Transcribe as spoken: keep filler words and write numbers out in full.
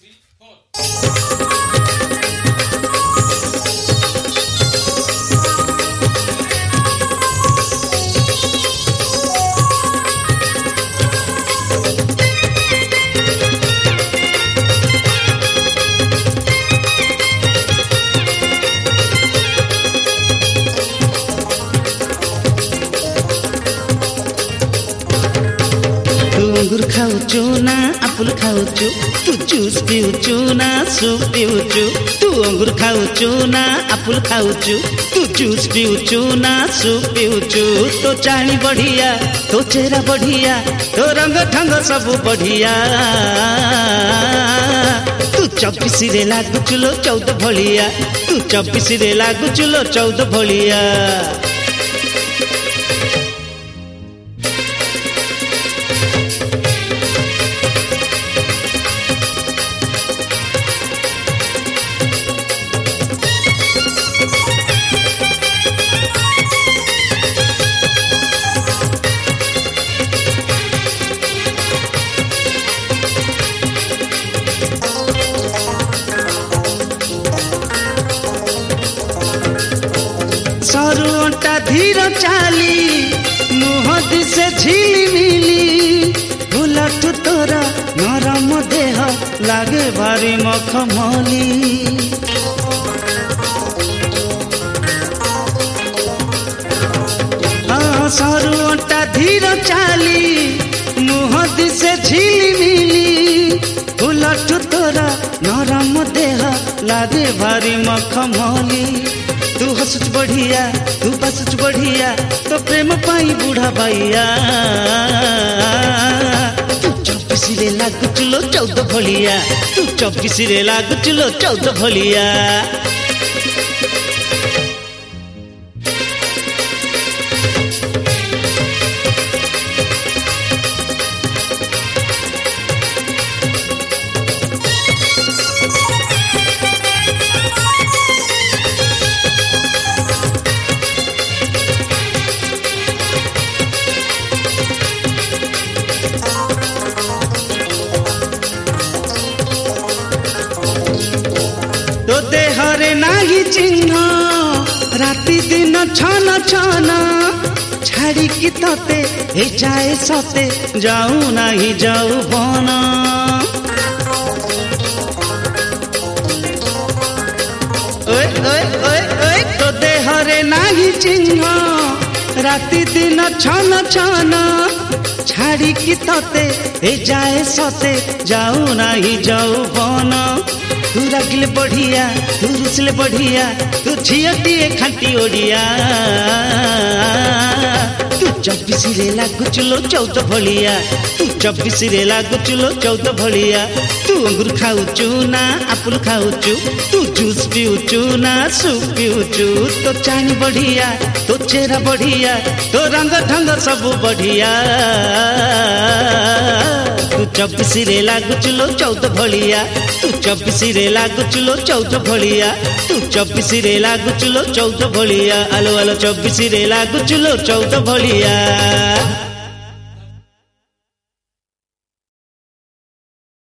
अंगूर खाऊचु ना आपुल खाऊचु, तू जूस पीऊचु ना सूप पीऊचु। तू अंगूर खाऊचु ना आपुल खाऊचु, तू जूस पीऊचु ना सूप पीऊचु। तो चाणी बढ़िया, तो चेहरा बढ़िया, तो रंग ढंग सब बढ़िया। तू चौबीस रे लागुचुलो चौदह भलिया, तू चौबीस रे लागुचुलो चौदह भलिया। सरू अंटा धीर चाली, मुह दिसे झिलिमिली। भुलठु तोरा नरम देह लागे भारी मखमली। हाँ सरू अंटा धीर चाली, मुह दिसे झिलिमिली। भुलठु तोरा नरम देह लागे भारी मखमली। तू हसुच बढ़िया, तू बसुच बढ़िया, तो प्रेम पाई बूढ़ा भैया। तू चौबीस रे लागुचुलो चौदह भलिया, तू चौबीस रे लागुचुलो चौदह भलिया। तो देहरे नाही चिन्ह, राति दिन छन छन। छाड़ी की तते हे जाए सते, जाऊ नाही जाऊ बन। ओए ओए ओए ओए तो देहरे नाही चिन्ह, राति दिन छन छन। छाड़ी की तते हे जाए सते, जाऊ नाही जाऊ बन। तू रागिले बढ़िया, तू रुसले बढ़िया, तू झियटिए खाटी ओडिया। तू चौबीस रे लागुचुलो चौदह भलिया, तू चौबीस रे लागुचुलो चौदह भलिया। तू अंगूर खाऊचु ना आपुल खाऊचु, तू जूस पीऊचु ना सूप पीऊचु। तो चाणी बढ़िया, तो चेहरा बढ़िया, तो रंग ढंग सब बढ़िया। तू चौबीस रे लागुचुलो चौदह भलिया, तू चौबीस रे लागुचुलो चौदह भलिया। तू चौबीस रे लागुचुलो चौदह भलिया। आलो आलो चौबीस रे लागुचुलो चौदह भलिया।